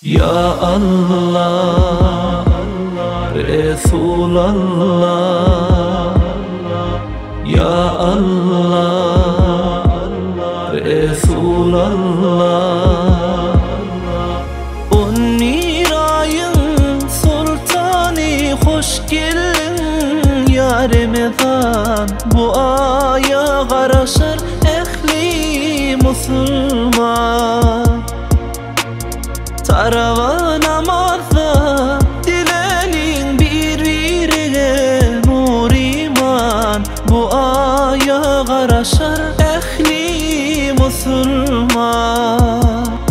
Ya Allah, Resulallah. Ya Allah, Resulallah. 11 ayın sultanı, hoş geldin ya Ramazan. Bu aya karaşır ehli Müslüman. Taravan namazda dilenin birbirine nur iman. Bu aya karaşır ehli Müslüman.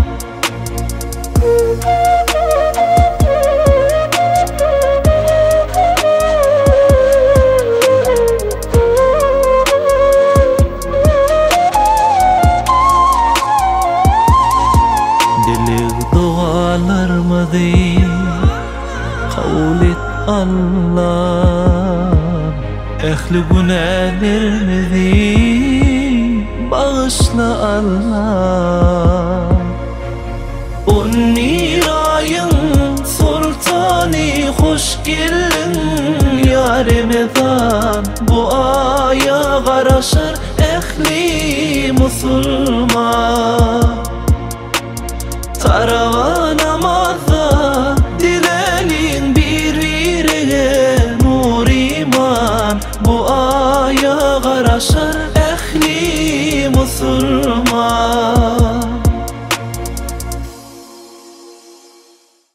Dualarımızı kabul et Allah. Ehli günahlarımızı bağışla Allah. 11 ayın sultanı, hoş geldin ya Ramazan. Bu aya karaşır ehli Müslüman. Taravan